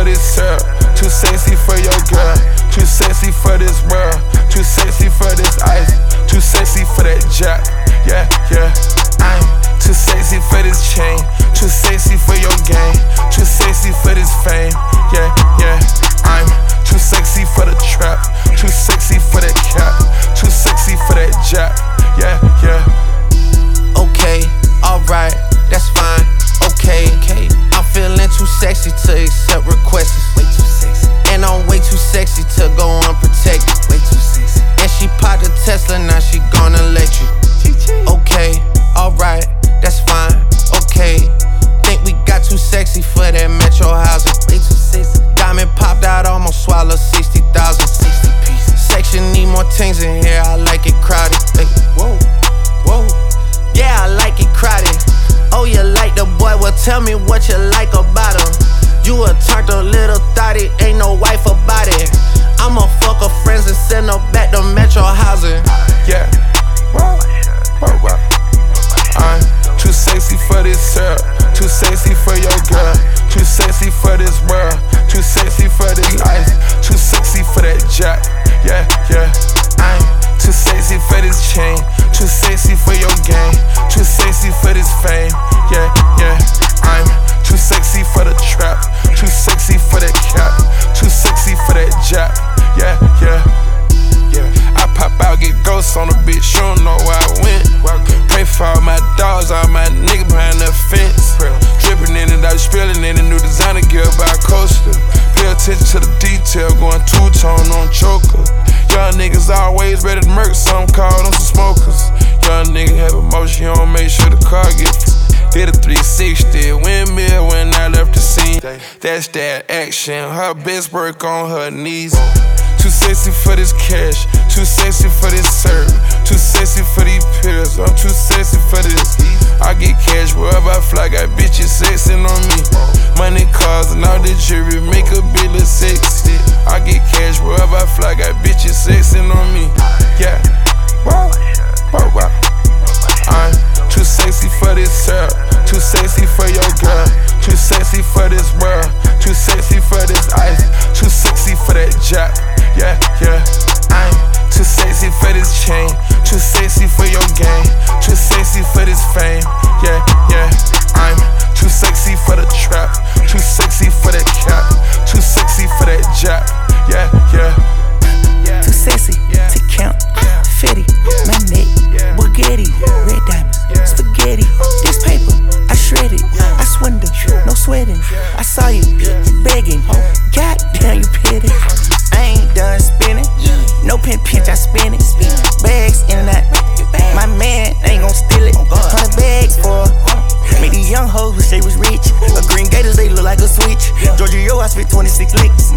this syrup, too sexy for your girl, too sexy for this world, too sexy for this ice, too sexy for that jack. Yeah, yeah. I'm too sexy for this chain, too sexy for your game, too sexy for this fame. Yeah, yeah. I'm too sexy for the trap, too sexy for that cap, too sexy for that jack. Yeah, yeah. Okay, alright, that's fine. Okay, I'm feeling too sexy to accept requests. Way too sexy. And I'm way too sexy to go unprotected. Way too sexy. And she popped a Tesla, now she gonna let you. Okay, alright, that's fine. Okay, think we got too sexy for that metro housing. Way too sexy. Diamond popped out, almost swallowed 60,000. 60 pieces. Section need more things in here, I like it crowded. Hey, whoa, whoa. Yeah, I like it crowded. Oh, you like the boy? Well, tell me what you like about him. You a turned a little thotty, ain't no wife about it. I'ma fuck her friends and send her back to metro housing. Yeah. Whoa, whoa, whoa. I'm too sexy for this syrup, too sexy for your girl, too sexy for this world, too sexy for this ice, too sexy for that jack. Yeah, yeah. I'm too sexy for this chain, too sexy for your game, too sexy for this fame. Yeah, yeah. I'm too sexy for the trap, too sexy for that cap, too sexy for that jack. Yeah, yeah. Yeah, I pop out, get ghosts on the bitch, she don't know where I went. Pray for all my dogs, all my niggas behind the fence. Drippin' in it, I was spilling in the new designer gear by Coaster. Pay attention to the detail, going two-tone on choker. Young niggas always ready to murk, some call them some smokers. Young nigga have emotion, you don't make sure the car gets. Did a 360, windmill when I left the scene. That's that action, her best work on her knees. Too sexy for this cash, too sexy for this serve, too sexy for these pills, I'm too sexy for this. I get cash wherever I fly, got bitches sexing on me. Money, cars, and all the jewelry make a bit look sexy. I get cash wherever I fly, got bitches sexing on me. Yeah, wow, wow, wow. I'm too sexy for this syrup, too sexy for your girl, too sexy for this world, too sexy for this ice, too sexy for that jack. Yeah, yeah. I'm too sexy for this chain, too sexy for your game, too sexy for this fame. Yeah, yeah. I'm too sexy for the trap, too sexy for that cap, too sexy for that jack. Yeah, yeah. Too sexy to count, Fetty, my neck, Bugatti, red diamonds, spaghetti. This paper, I shredded, I swindled, no sweating. I saw you begging, goddamn you petty. I ain't done spinning, no pinch, I spin it. Bags in and out, my man ain't gon' steal it. 100 bags for made these young hoes wish they was rich. A green gators, they look like a switch. Georgia, yo, I spit 26 licks.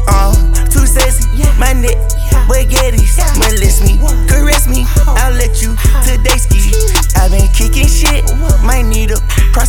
Too sexy, my neck, Bugattis. Molest me, caress me, I'll let you today ski. I been kicking shit, might need a